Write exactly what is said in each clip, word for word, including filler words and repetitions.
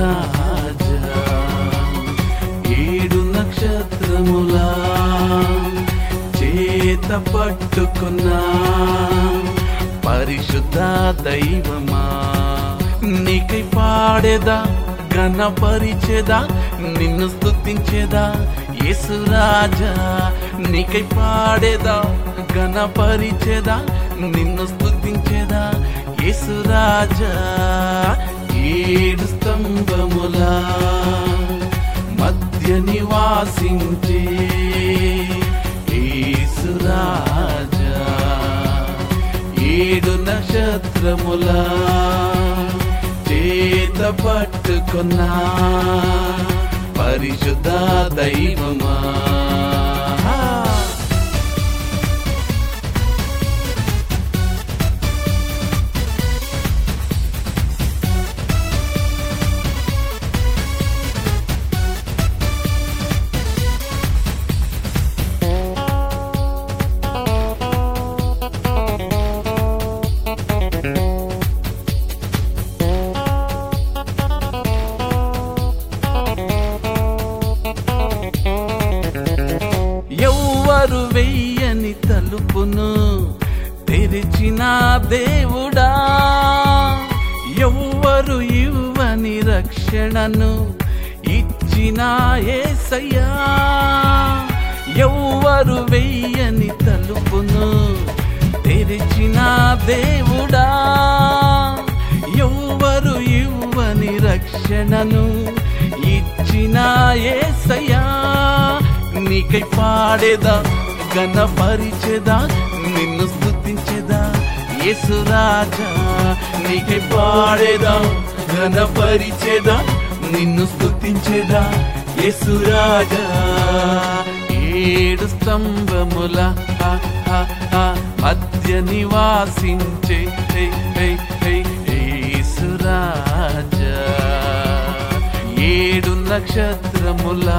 యేసురాజా ఏడు నక్షత్రములా చేత పట్టుకున్నా పరిశుద్ధ దైవమా నీకై పాడేదా ఘనపరిచేదా నిన్ను స్తుతించేదా యేసురాజా నీకై పాడేదా ఘనపరిచేదా నిన్ను స్తుతించేదా యేసురాజా ఏడు స్తంభములా మధ్య నివాసించే యేసురాజా ఏడు నక్షత్రములా చేత పట్టుకున్నా పరిశుద్ధ దైవమా ఎవ్వరు వెయ్యని తలుపును తెరిచిన దేవుడా ఎవ్వరు ఇవ్వని రక్షణను ఇచ్చిన యేసయ్యా ఎవ్వరు వెయ్యని తలుపును తెరిచిన దేవుడా ఎవ్వరు ఇవ్వని రక్షణను ఇచ్చిన యేసయ్యా నీకై పాడేదా ఘనపరిచేదా నిన్ను స్తుతించేదా యేసురాజా నీకై పాడేదా ఘనపరిచేదా నిన్ను స్తుతించేదా యేసురాజా ఏడు స్తంభముల మధ్య నివాసించే యేసురాజా ఏడు నక్షత్రములా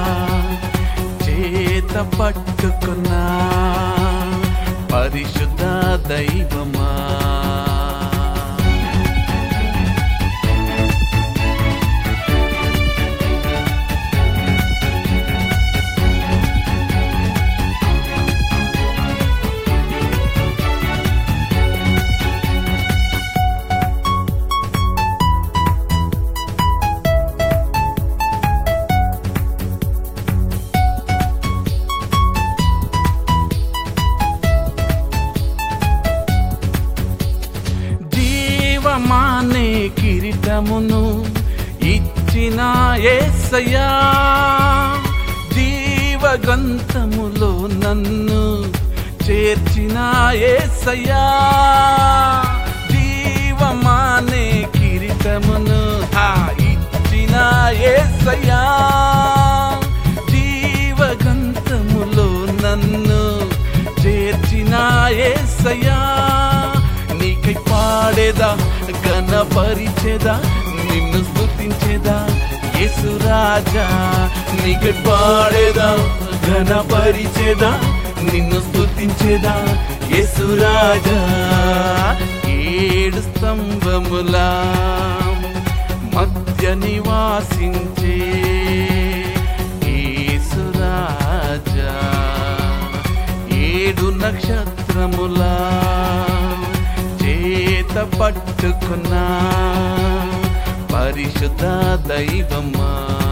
చేత పట్టుకున్నా పరిశుద్ధ దైవమా మానే కిరీటమును ఇచ్చిన యేసయ్యా జీవగ్రంథములో నన్ను చేర్చిన యేసయ్యా జీవమానే కిరీటమును ఇచ్చిన యేసయ్యా జీవగ్రంథములో నన్ను చేర్చిన యేసయ్యా నీకై పాడేదా ఘనపరిచేదా నిన్ను స్తుతించేదా యేసురాజా నీకై పాడేదా ఘనపరిచేదా నిన్ను స్తుతించేదా యేసురాజా ఏడు స్తంభములా మధ్య నివాసించే యేసురాజా ఏడు నక్షత్రములా చేత పట్టుకున్నా పరిశుద్ధ దైవమా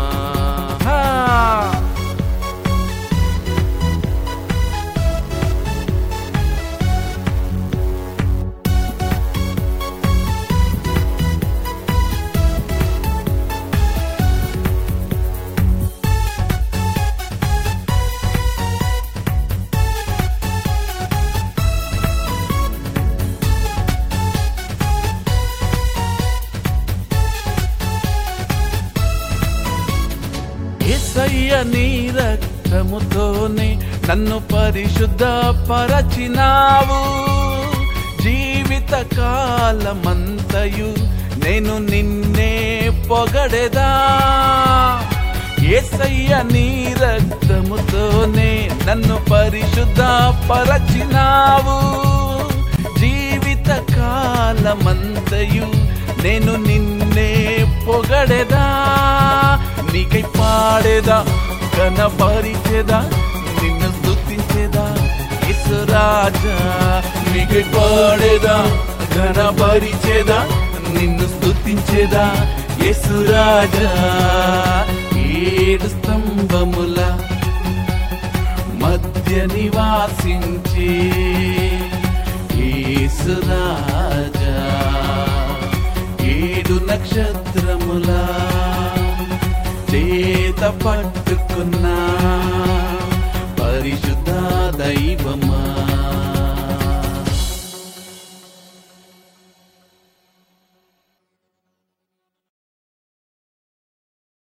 యేసయ్య నీ రక్తముతోనే నన్ను పరిశుద్ధ పరచినావు జీవిత కాలమంతయు నేను నిన్నే పొగడెదా యేసయ్య నీ రక్తముతోనే నన్ను పరిశుద్ధ పరచినావు జీవిత కాలమంతయు నేను నిన్నే పొగడేదా, నీకై పాడేదా, కనపరిచేదా, నిన్ను స్తుతించేదా యేసు రాజా. నీకై పాడేదా, కనపరిచేదా, నిన్ను స్తుతించేదా యేసు రాజా. ఏడు స్తంభముల మధ్య నివాసించే యేసు రాజా, ఏడు నక్షత్రముల చేత పట్టుకున్నా పరిశుద్ధ దైవమా.